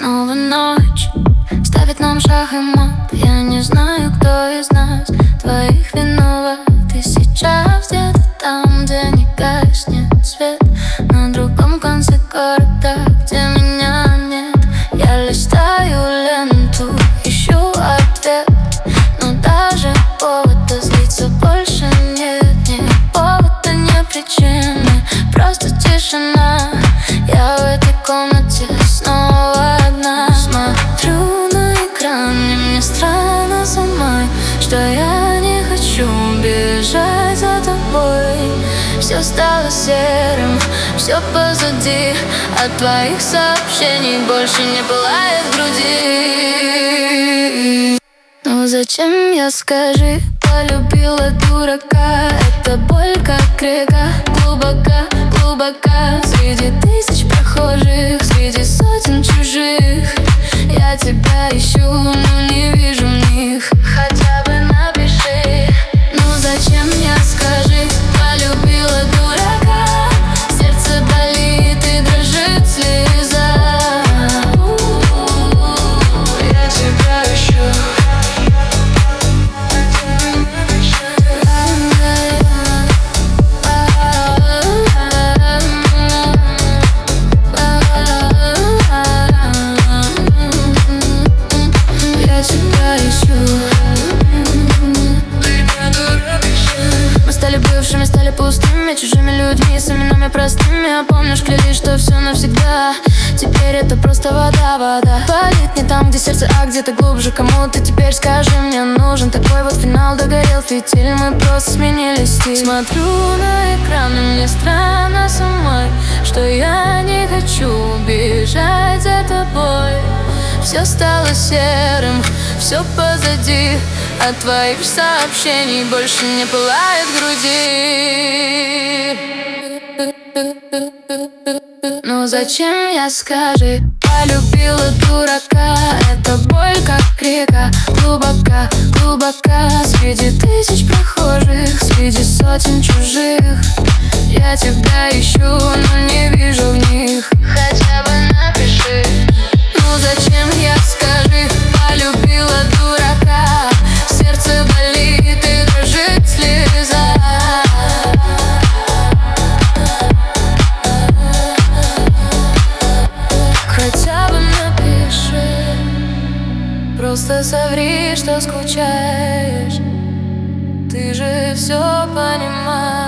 снова ночь ставит нам шах и мат. Я не знаю, кто из нас двоих виноват. Ты сейчас где-то там, где не гаснет свет, на другом конце города, где меня нет. Я листаю ленту, ищу ответ, но даже повода злиться больше нет. Ни повода, ни причины, просто тишина. Я в этой комнате снова одна. Смотрю на экран, и мне странно самой, что я не хочу бежать за тобой. Все стало серым, все позади, от твоих сообщений больше не пылает в груди. Ну зачем я, скажи, полюбила дурака? Это боль как река, глубока, глубока. Среди тысяч прохожих, среди сотен чужих, я тебя ищу, но не вижу в них. Хотя бы напиши. Ну зачем я, скажи, полюбила дурака? Сердце болит и дрожит слеза. Я тебя ищу. Мы стали пустыми, чужими людьми, с именами простыми. А помнишь, клялись, что все навсегда. Теперь это просто вода, вода. Болит не там, где сердце, а где-то глубже. Кому ты теперь, скажи, мне нужен такой вот финал. Догорел фитиль, мы просто сменили стиль. Смотрю на экран, и мне странно самой, что я не хочу бежать за тобой. Все стало серым, все позади, от твоих сообщений больше не пылает в груди. Ну зачем я, скажи, полюбила дурака? Это боль как река, глубока, глубока. Среди тысяч прохожих, среди сотен чужих, я тебя ищу, но не вижу в них. Хотя бы напиши. Ну зачем я, скажи, полюбила дурака? Сердце болит и дрожит слеза. Хотя бы напиши. Просто соври, что скучаешь. Ты же все понимаешь.